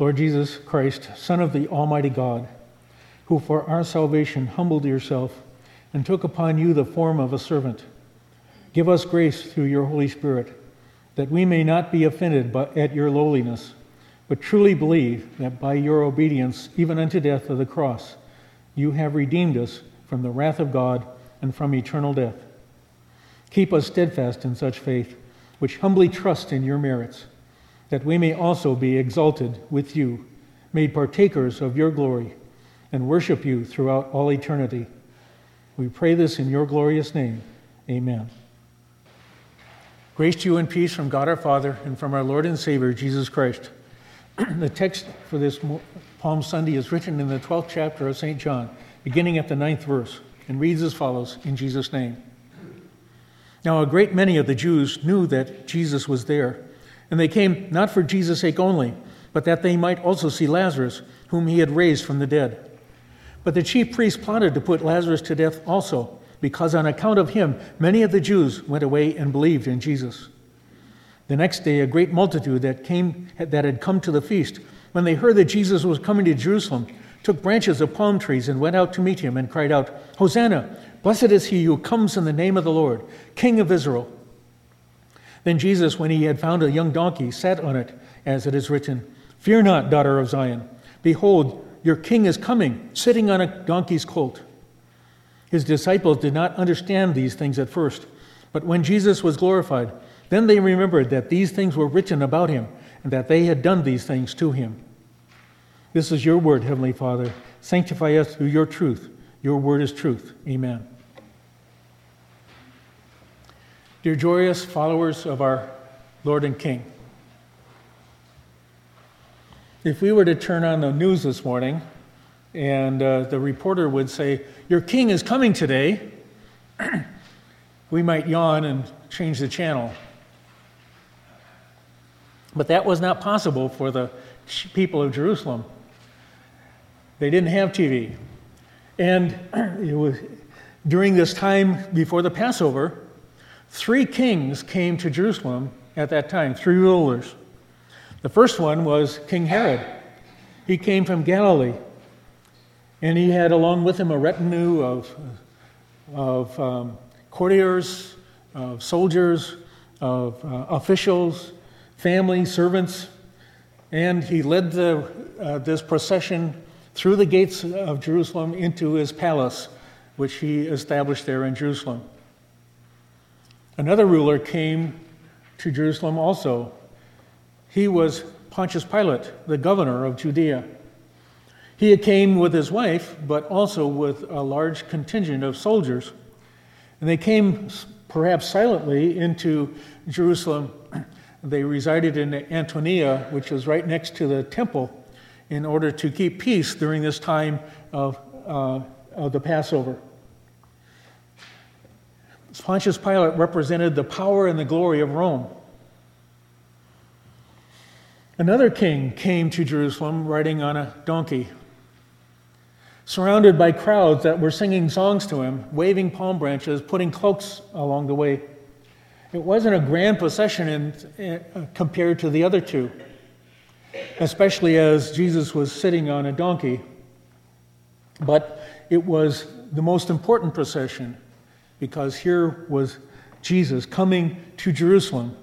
Lord Jesus Christ, Son of the Almighty God, who for our salvation humbled yourself and took upon you the form of a servant, give us grace through your Holy Spirit, that we may not be offended at your lowliness, but truly believe that by your obedience, even unto death of the cross, you have redeemed us from the wrath of God and from eternal death. Keep us steadfast in such faith, which humbly trust in your merits, that we may also be exalted with you, made partakers of your glory, and worship you throughout all eternity. We pray this in your glorious name. Amen. Grace to you and peace from God our Father and from our Lord and Savior, Jesus Christ. The text for this Palm Sunday is written in the 12th chapter of St. John, beginning at the 9th verse, and reads as follows, in Jesus' name. Now a great many of the Jews knew that Jesus was there, and they came not for Jesus' sake only, but that they might also see Lazarus, whom he had raised from the dead. But the chief priests plotted to put Lazarus to death also, because on account of him many of the Jews went away and believed in Jesus. The next day a great multitude that had come to the feast, when they heard that Jesus was coming to Jerusalem, took branches of palm trees and went out to meet him and cried out, Hosanna! Blessed is he who comes in the name of the Lord, King of Israel. Then Jesus, when he had found a young donkey, sat on it, as it is written, Fear not, daughter of Zion. Behold, your king is coming, sitting on a donkey's colt. His disciples did not understand these things at first, but when Jesus was glorified, then they remembered that these things were written about him, and that they had done these things to him. This is your word, Heavenly Father. Sanctify us through your truth. Your word is truth. Amen. Dear joyous followers of our Lord and King, if we were to turn on the news this morning and the reporter would say, your king is coming today, we might yawn and change the channel. But that was not possible for the people of Jerusalem. They didn't have TV. And it was during this time before the Passover, 3 kings came to Jerusalem at that time, 3 rulers. The first one was King Herod. He came from Galilee, and he had along with him a retinue of courtiers, of soldiers, of officials, family, servants, and he led this procession through the gates of Jerusalem into his palace, which he established there in Jerusalem. Another ruler came to Jerusalem also. He was Pontius Pilate, the governor of Judea. He came with his wife, but also with a large contingent of soldiers. And they came perhaps silently into Jerusalem. They resided in Antonia, which was right next to the temple, in order to keep peace during this time of the Passover. Pontius Pilate represented the power and the glory of Rome. Another king came to Jerusalem riding on a donkey, surrounded by crowds that were singing songs to him, waving palm branches, putting cloaks along the way. It wasn't a grand procession compared to the other 2, especially as Jesus was sitting on a donkey. But it was the most important procession, because here was Jesus coming to Jerusalem.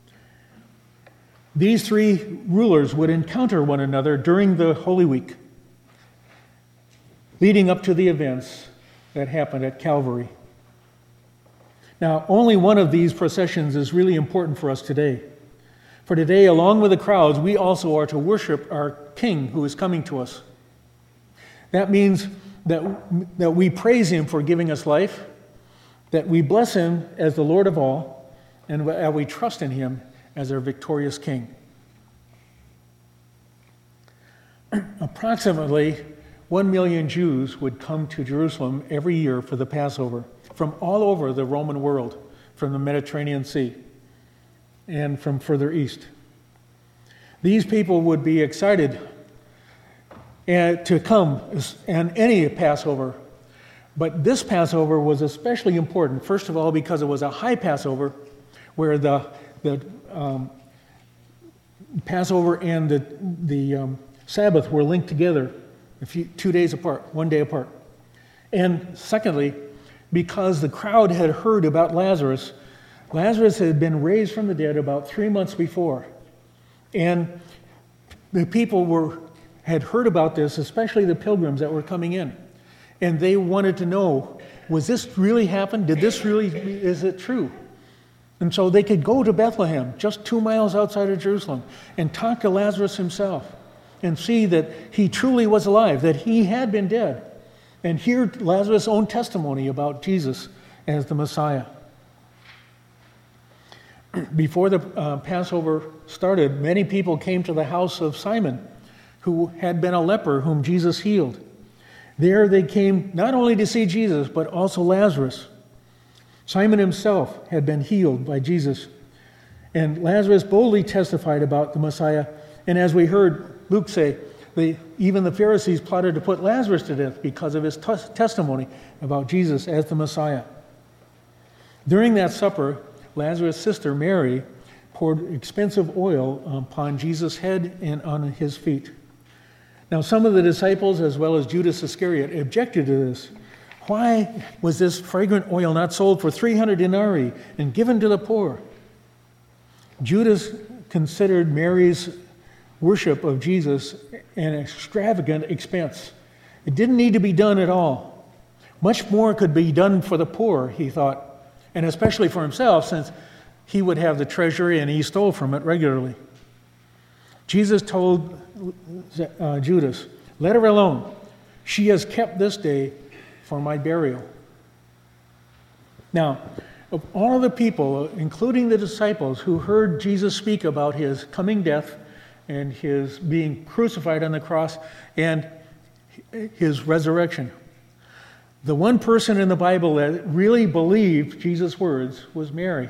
These 3 rulers would encounter one another during the Holy Week, leading up to the events that happened at Calvary. Now, only one of these processions is really important for us today. For today, along with the crowds, we also are to worship our King who is coming to us. That means that we praise him for giving us life, that we bless him as the Lord of all, and that we trust in him as our victorious King. Approximately 1 million Jews would come to Jerusalem every year for the Passover from all over the Roman world, from the Mediterranean Sea and from further east. These people would be excited to come on any Passover. But this Passover was especially important, first of all, because it was a high Passover, where the Passover and the Sabbath were linked together 2 days apart, 1 day apart. And secondly, because the crowd had heard about Lazarus. Lazarus had been raised from the dead about 3 months before. And the people had heard about this, especially the pilgrims that were coming in. And they wanted to know, was this really happen? Is it true? And so they could go to Bethlehem, just 2 miles outside of Jerusalem, and talk to Lazarus himself and see that he truly was alive, that he had been dead, and hear Lazarus' own testimony about Jesus as the Messiah. Before the Passover started, many people came to the house of Simon, who had been a leper whom Jesus healed. There they came not only to see Jesus, but also Lazarus. Simon himself had been healed by Jesus. And Lazarus boldly testified about the Messiah. And as we heard Luke say, even the Pharisees plotted to put Lazarus to death because of his testimony about Jesus as the Messiah. During that supper, Lazarus' sister Mary poured expensive oil upon Jesus' head and on his feet. Now, some of the disciples, as well as Judas Iscariot, objected to this. Why was this fragrant oil not sold for 300 denarii and given to the poor? Judas considered Mary's worship of Jesus an extravagant expense. It didn't need to be done at all. Much more could be done for the poor, he thought, and especially for himself, since he would have the treasury and he stole from it regularly. Jesus told Judas, "Let her alone. She has kept this day for my burial." Now, of all of the people, including the disciples who heard Jesus speak about his coming death and his being crucified on the cross and his resurrection, the one person in the Bible that really believed Jesus' words was Mary.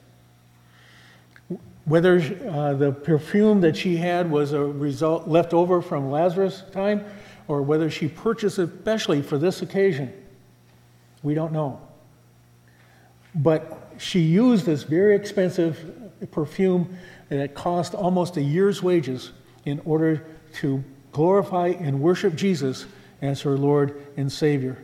Whether the perfume that she had was a result left over from Lazarus' time, or whether she purchased it especially for this occasion, we don't know. But she used this very expensive perfume that cost almost a year's wages in order to glorify and worship Jesus as her Lord and Savior.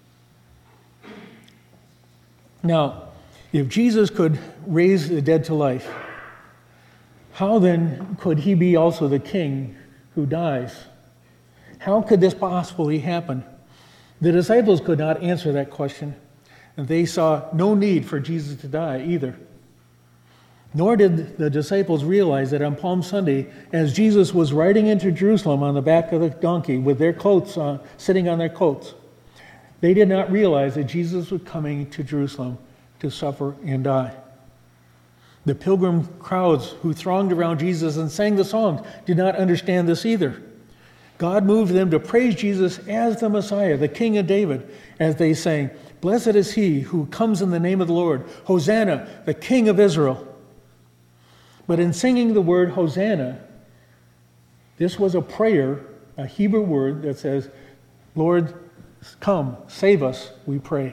Now, if Jesus could raise the dead to life, how then could he be also the king who dies? How could this possibly happen? The disciples could not answer that question, and they saw no need for Jesus to die either. Nor did the disciples realize that on Palm Sunday, as Jesus was riding into Jerusalem on the back of the donkey with their coats sitting on their coats, they did not realize that Jesus was coming to Jerusalem to suffer and die. The pilgrim crowds who thronged around Jesus and sang the songs did not understand this either. God moved them to praise Jesus as the Messiah, the King of David, as they sang, "Blessed is he who comes in the name of the Lord. Hosanna, the King of Israel." But in singing the word Hosanna, this was a prayer, a Hebrew word that says, "Lord, come, save us, we pray."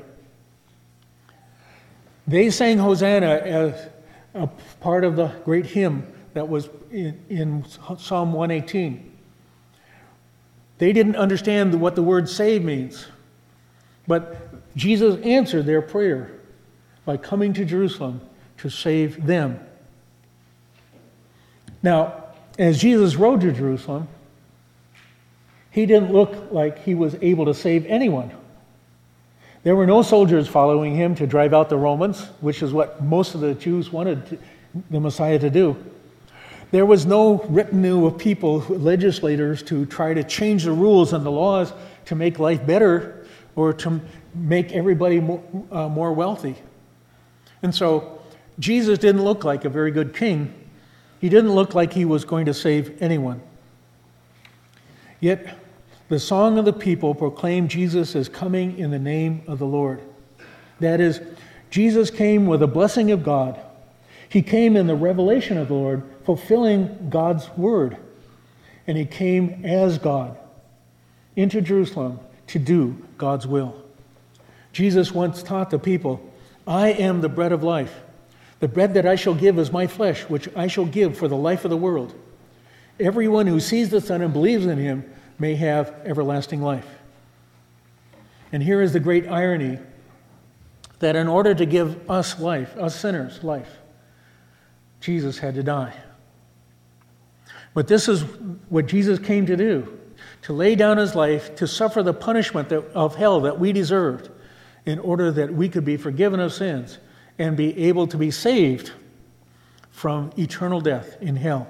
They sang Hosanna as a part of the great hymn that was in Psalm 118. They didn't understand what the word save means. But Jesus answered their prayer by coming to Jerusalem to save them. Now, as Jesus rode to Jerusalem, he didn't look like he was able to save anyone. There were no soldiers following him to drive out the Romans, which is what most of the Jews wanted the Messiah to do. There was no retinue of people, legislators, to try to change the rules and the laws to make life better or to make everybody more wealthy. And so Jesus didn't look like a very good king. He didn't look like he was going to save anyone. Yet the song of the people proclaimed Jesus as coming in the name of the Lord. That is, Jesus came with a blessing of God. He came in the revelation of the Lord, fulfilling God's word. And he came as God into Jerusalem to do God's will. Jesus once taught the people, "I am the bread of life. The bread that I shall give is my flesh, which I shall give for the life of the world." everyone who sees the Son and believes in him may have everlasting life. And here is the great irony, that in order to give us life, us sinners life, Jesus had to die. But this is what Jesus came to do, to lay down his life, to suffer the punishment of hell that we deserved, in order that we could be forgiven of sins and be able to be saved from eternal death in hell.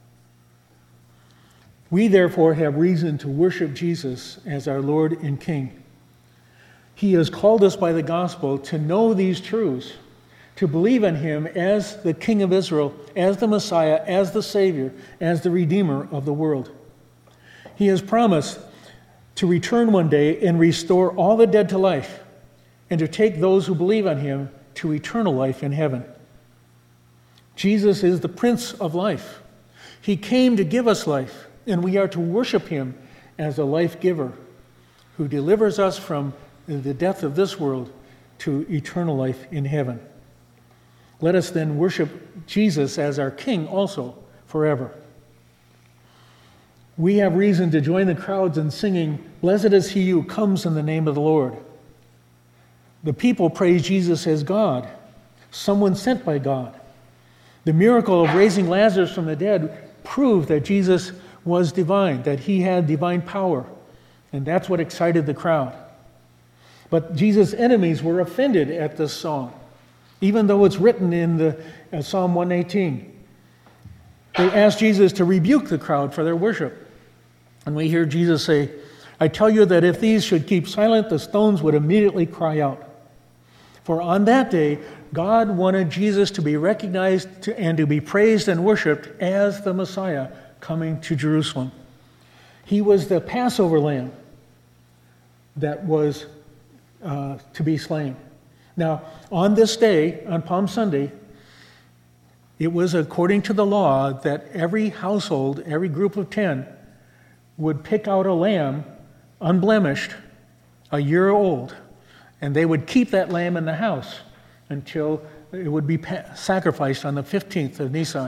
We therefore have reason to worship Jesus as our Lord and King. He has called us by the gospel to know these truths, to believe in him as the King of Israel, as the Messiah, as the Savior, as the Redeemer of the world. He has promised to return one day and restore all the dead to life, and to take those who believe on him to eternal life in heaven. Jesus is the Prince of life. He came to give us life, and we are to worship him as a life giver who delivers us from the death of this world to eternal life in heaven. Let us then worship Jesus as our King also forever. We have reason to join the crowds in singing, "Blessed is he who comes in the name of the Lord." The people praise Jesus as God, someone sent by God. The miracle of raising Lazarus from the dead proved that Jesus was divine, that he had divine power, and that's what excited the crowd. But Jesus' enemies were offended at this song, even though it's written in the Psalm 118. They asked Jesus to rebuke the crowd for their worship. And we hear Jesus say, "I tell you that if these should keep silent, the stones would immediately cry out." For on that day, God wanted Jesus to be recognized and to be praised and worshiped as the Messiah coming to Jerusalem. He was the Passover lamb that was to be slain. Now, on this day, on Palm Sunday, it was according to the law that every household, every group of 10, would pick out a lamb, unblemished, a year old, and they would keep that lamb in the house until it would be sacrificed on the 15th of Nisan.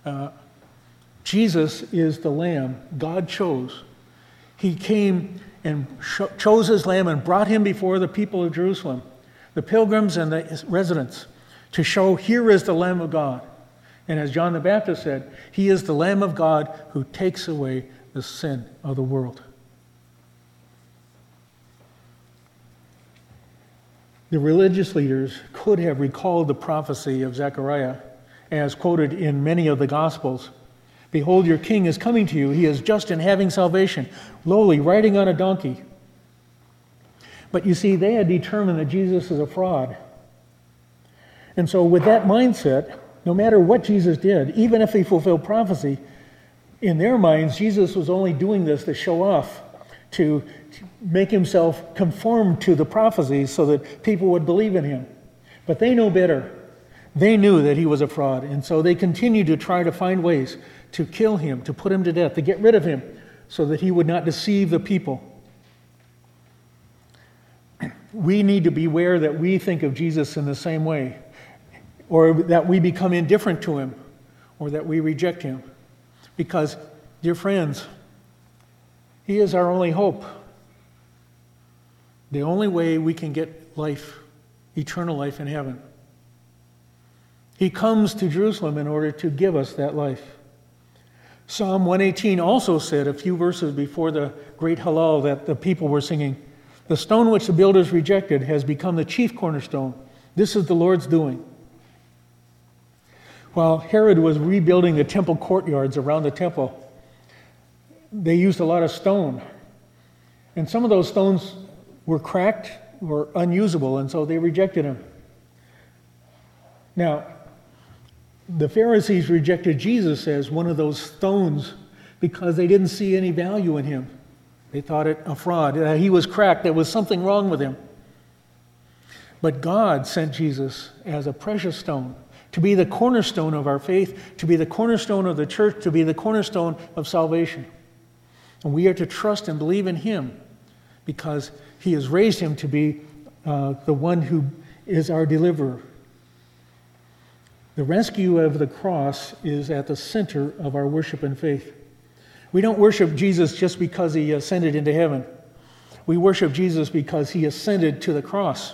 Jesus is the lamb God chose. He came and chose his lamb and brought him before the people of Jerusalem, the pilgrims and the residents, to show, here is the Lamb of God. And as John the Baptist said, he is the Lamb of God who takes away the sin of the world. The religious leaders could have recalled the prophecy of Zechariah as quoted in many of the Gospels. "Behold, your king is coming to you. He is just and having salvation, lowly, riding on a donkey." But you see, they had determined that Jesus is a fraud. And so with that mindset, no matter what Jesus did, even if he fulfilled prophecy, in their minds, Jesus was only doing this to show off, to make himself conform to the prophecies so that people would believe in him. But they know better. They knew that he was a fraud, and so they continued to try to find ways to kill him, to put him to death, to get rid of him, so that he would not deceive the people. We need to beware that we think of Jesus in the same way, or that we become indifferent to him, or that we reject him. Because, dear friends, he is our only hope. The only way we can get life, eternal life in heaven. He comes to Jerusalem in order to give us that life. Psalm 118 also said, a few verses before the great Hallel that the people were singing, "The stone which the builders rejected has become the chief cornerstone. This is the Lord's doing." While Herod was rebuilding the temple courtyards around the temple, they used a lot of stone. And some of those stones were cracked or unusable, and so they rejected him. Now, the Pharisees rejected Jesus as one of those stones because they didn't see any value in him. They thought it a fraud. He was cracked. There was something wrong with him. But God sent Jesus as a precious stone to be the cornerstone of our faith, to be the cornerstone of the church, to be the cornerstone of salvation. And we are to trust and believe in him because he has raised him to be the one who is our deliverer. The rescue of the cross is at the center of our worship and faith. We don't worship Jesus just because he ascended into heaven. We worship Jesus because he ascended to the cross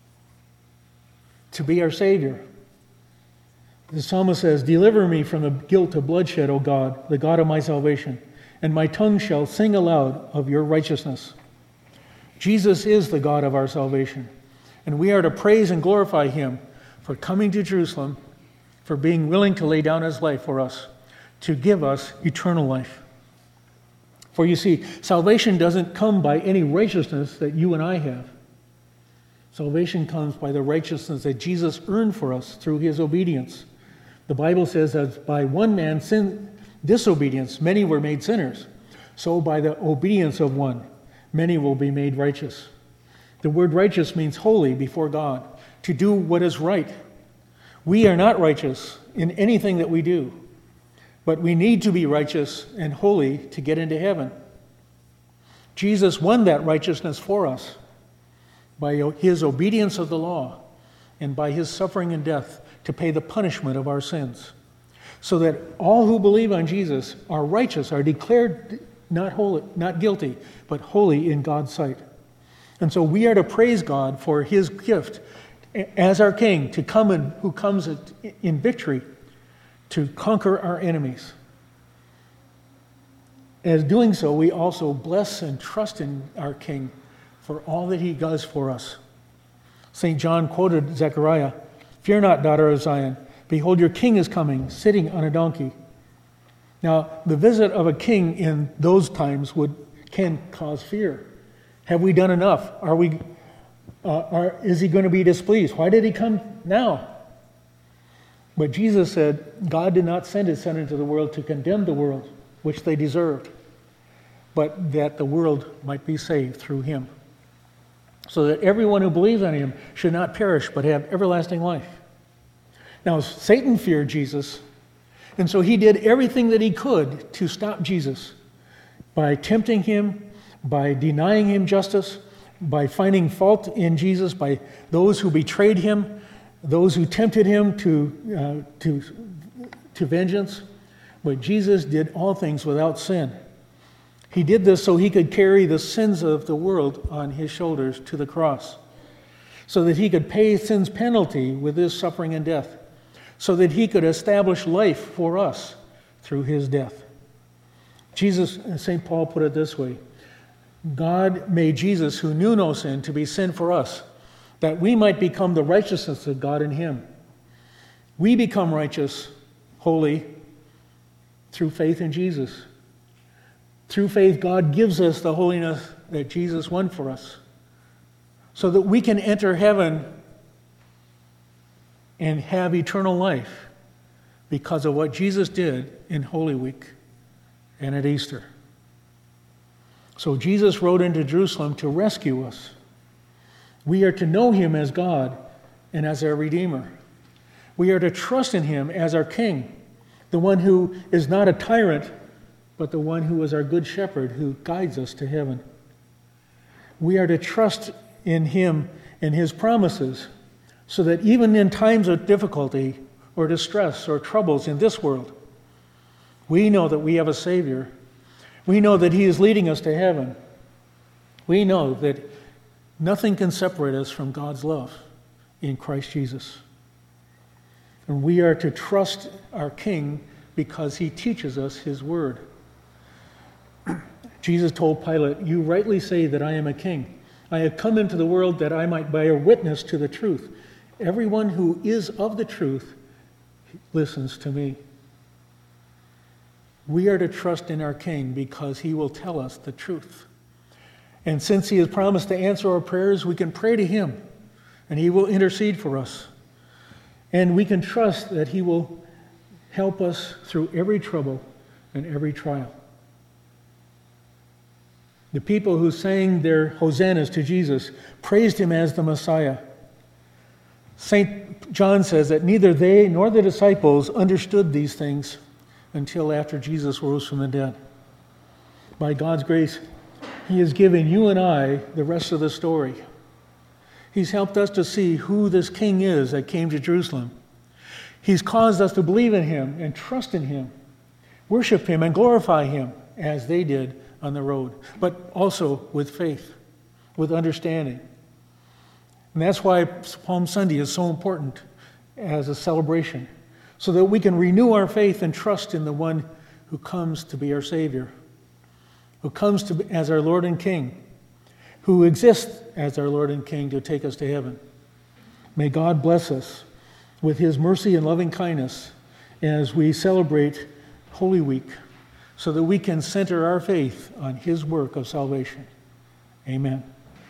to be our Savior. The psalmist says, "Deliver me from the guilt of bloodshed, O God, the God of my salvation, and my tongue shall sing aloud of your righteousness." Jesus is the God of our salvation, and we are to praise and glorify him for coming to Jerusalem, for being willing to lay down his life for us, to give us eternal life. For you see, salvation doesn't come by any righteousness that you and I have. Salvation comes by the righteousness that Jesus earned for us through his obedience. The Bible says that by one man's disobedience, many were made sinners. So by the obedience of one, many will be made righteous. The word righteous means holy before God, to do what is right. We are not righteous in anything that we do, but we need to be righteous and holy to get into heaven. Jesus won that righteousness for us by his obedience of the law and by his suffering and death to pay the punishment of our sins, so that all who believe on Jesus are righteous, are declared not holy, not guilty, but holy in God's sight. And so we are to praise God for his gift as our King, to come in, who comes in victory to conquer our enemies. As doing so, we also bless and trust in our King for all that he does for us. St. John quoted Zechariah, "Fear not, daughter of Zion. Behold, your king is coming, sitting on a donkey." Now, the visit of a king in those times can cause fear. Have we done enough? Is he going to be displeased? Why did he come now? But Jesus said, God did not send his Son into the world to condemn the world, which they deserved, but that the world might be saved through him, so that everyone who believes on him should not perish, but have everlasting life. Now, Satan feared Jesus, and so he did everything that he could to stop Jesus by tempting him, by denying him justice, by finding fault in Jesus, by those who betrayed him, those who tempted him to vengeance. But Jesus did all things without sin. He did this so he could carry the sins of the world on his shoulders to the cross, so that he could pay sin's penalty with his suffering and death, so that he could establish life for us through his death. Jesus, St. Paul put it this way, God made Jesus, who knew no sin, to be sin for us, that we might become the righteousness of God in him. We become righteous, holy, through faith in Jesus. Through faith, God gives us the holiness that Jesus won for us, so that we can enter heaven and have eternal life because of what Jesus did in Holy Week and at Easter. So Jesus rode into Jerusalem to rescue us. We are to know him as God and as our Redeemer. We are to trust in him as our King, the one who is not a tyrant, but the one who is our good shepherd who guides us to heaven. We are to trust in him and his promises, so that even in times of difficulty or distress or troubles in this world, we know that we have a Savior. We know that he is leading us to heaven. We know that nothing can separate us from God's love in Christ Jesus. And we are to trust our King because he teaches us his word. Jesus told Pilate, "You rightly say that I am a king. I have come into the world that I might bear witness to the truth. Everyone who is of the truth listens to me." We are to trust in our King because he will tell us the truth. And since he has promised to answer our prayers, we can pray to him and he will intercede for us. And we can trust that he will help us through every trouble and every trial. The people who sang their hosannas to Jesus praised him as the Messiah. St. John says that neither they nor the disciples understood these things until after Jesus rose from the dead. By God's grace, he has given you and I the rest of the story. He's helped us to see who this King is that came to Jerusalem. He's caused us to believe in him and trust in him, worship him and glorify him as they did on the road, but also with faith, with understanding. And that's why Palm Sunday is so important as a celebration, so that we can renew our faith and trust in the one who comes to be our Savior, who comes to be as our Lord and King, who exists as our Lord and King to take us to heaven. May God bless us with his mercy and loving kindness as we celebrate Holy Week, so that we can center our faith on his work of salvation. Amen.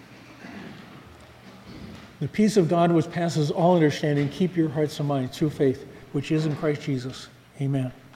The peace of God which passes all understanding, keep your hearts and minds through faith, which is in Christ Jesus. Amen.